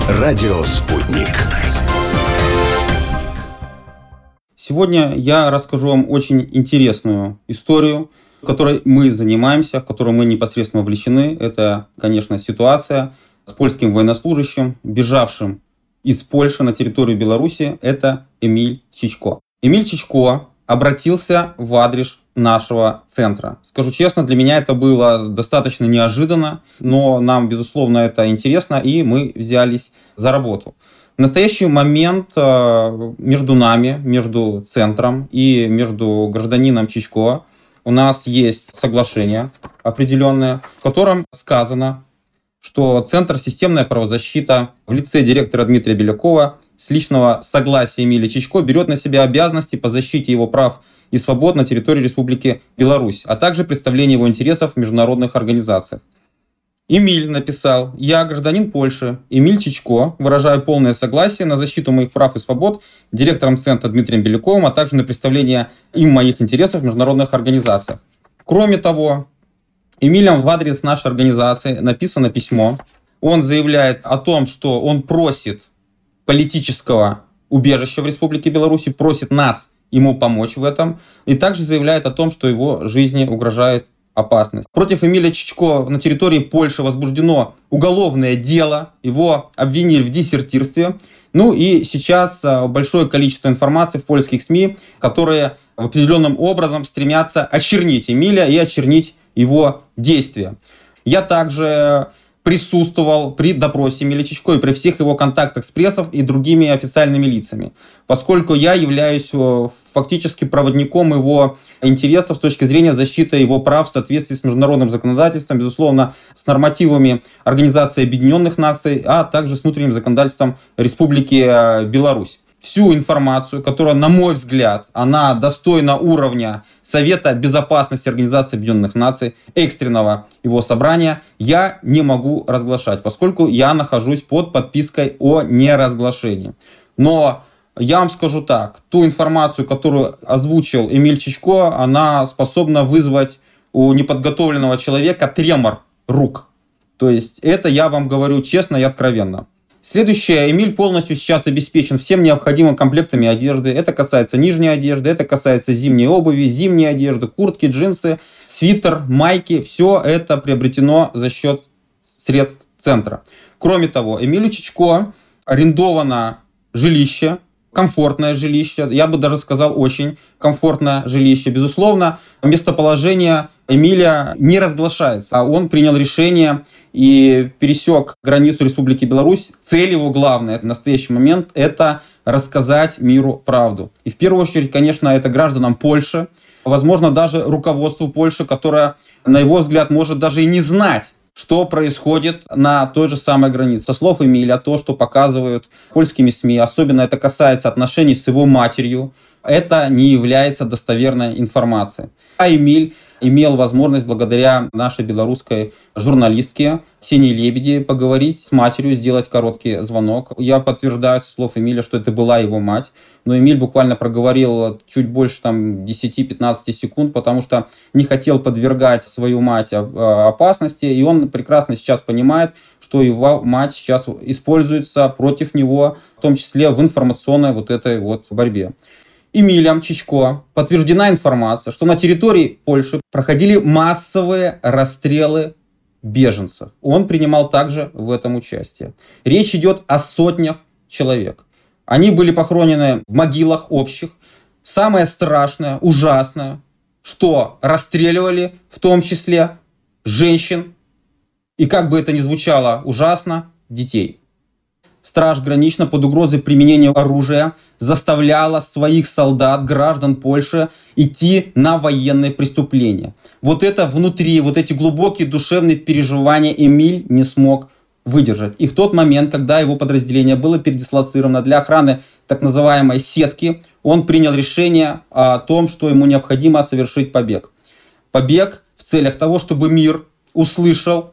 Радио «Спутник». Сегодня я расскажу вам очень интересную историю, которой мы занимаемся, в которой мы непосредственно вовлечены. Это, конечно, ситуация с польским военнослужащим, бежавшим из Польши на территорию Беларуси. Это Эмиль Чичко. Эмиль Чичко обратился в адрес нашего центра. Скажу честно, для меня это было достаточно неожиданно, но нам, безусловно, это интересно, и мы взялись за работу. В настоящий момент между нами, между центром и между гражданином Чичко у нас есть соглашение определенное, в котором сказано, что Центр «Системная правозащита» в лице директора Дмитрия Белякова с личного согласия Эмиля Чичко берет на себя обязанности по защите его прав и свобод на территории Республики Беларусь, а также представление его интересов в международных организациях. Эмиль написал: «Я, гражданин Польши, Эмиль Чичко, выражаю полное согласие на защиту моих прав и свобод директором Центра Дмитрием Беляковым, а также на представление им моих интересов в международных организациях». Кроме того, Эмилем в адрес нашей организации написано письмо. Он заявляет о том, что он просит политического убежища в Республике Беларусь, просит нас ему помочь в этом, и также заявляет о том, что его жизни угрожает опасность. Против Эмиля Чичко на территории Польши возбуждено уголовное дело, его обвинили в дезертирстве. Ну и сейчас большое количество информации в польских СМИ, которые определенным образом стремятся очернить Эмиля и очернить его действия. Я также присутствовал при допросе Эмиля Чичко и при всех его контактах с прессой и другими официальными лицами, поскольку я являюсь фактически проводником его интересов с точки зрения защиты его прав в соответствии с международным законодательством, безусловно, с нормативами Организации Объединенных Наций, а также с внутренним законодательством Республики Беларусь. Всю информацию, которая, на мой взгляд, она достойна уровня Совета Безопасности Организации Объединенных Наций, экстренного его собрания, я не могу разглашать, поскольку я нахожусь под подпиской о неразглашении. Но я вам скажу так, ту информацию, которую озвучил Эмиль Чичко, она способна вызвать у неподготовленного человека тремор рук. То есть это я вам говорю честно и откровенно. Следующее. Эмиль полностью сейчас обеспечен всем необходимыми комплектами одежды. Это касается нижней одежды, это касается зимней обуви, зимней одежды, куртки, джинсы, свитер, майки. Все это приобретено за счет средств центра. Кроме того, Эмилю Чичко арендовано жилище, комфортное жилище, я бы даже сказал, очень комфортное жилище. Безусловно, местоположение Эмиля не разглашается. Он принял решение и пересек границу Республики Беларусь. Цель его главная в настоящий момент – это рассказать миру правду. И в первую очередь, конечно, это гражданам Польши, возможно, даже руководству Польши, которое, на его взгляд, может даже и не знать, что происходит на той же самой границе. Со слов Эмиля, то, что показывают польскими СМИ, особенно это касается отношений с его матерью, это не является достоверной информацией. А Эмиль имел возможность благодаря нашей белорусской журналистке Ксении Лебеди поговорить с матерью, сделать короткий звонок. Я подтверждаю со слов Эмиля, что это была его мать. Но Эмиль буквально проговорил чуть больше 10-15 секунд, потому что не хотел подвергать свою мать опасности. И он прекрасно сейчас понимает, что его мать сейчас используется против него, в том числе в информационной этой борьбе. Эмилем Чичко подтверждена информация, что на территории Польши проходили массовые расстрелы беженцев. Он принимал также в этом участие. Речь идет о сотнях человек. Они были похоронены в могилах общих. Самое страшное, ужасное, что расстреливали в том числе женщин и, как бы это ни звучало ужасно, детей. Страж гранична под угрозой применения оружия заставляла своих солдат, граждан Польши, идти на военные преступления. Это внутри, эти глубокие душевные переживания Эмиль не смог выдержать. И в тот момент, когда его подразделение было передислоцировано для охраны так называемой сетки, он принял решение о том, что ему необходимо совершить побег. Побег в целях того, чтобы мир услышал,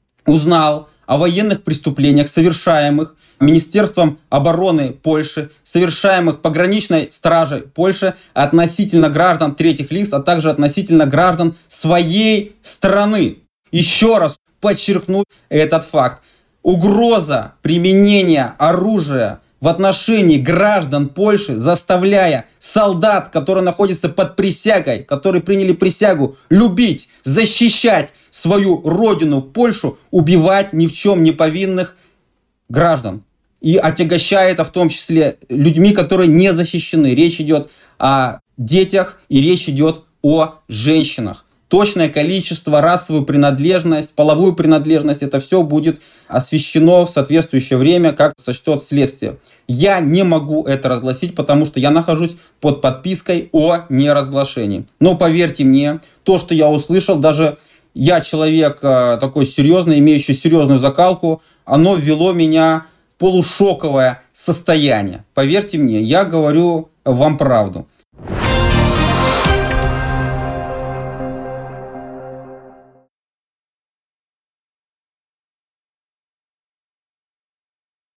узнал о военных преступлениях, совершаемых Министерством обороны Польши, совершаемых пограничной стражей Польши относительно граждан третьих лиц, а также относительно граждан своей страны. Еще раз подчеркну этот факт. угроза применения оружия в отношении граждан Польши, заставляя солдат, которые находятся под присягой, которые приняли присягу любить, защищать свою родину Польшу, убивать ни в чем не повинных граждан. И отягощая это в том числе людьми, которые не защищены. Речь идет о детях и речь идет о женщинах. Точное количество, расовую принадлежность, половую принадлежность, это все будет освещено в соответствующее время, как сочтет следствие. Я не могу это разгласить, потому что я нахожусь под подпиской о неразглашении. Но поверьте мне, то, что я услышал, даже я человек такой серьезный, имеющий серьезную закалку, оно ввело меня в полушоковое состояние. Поверьте мне, я говорю вам правду.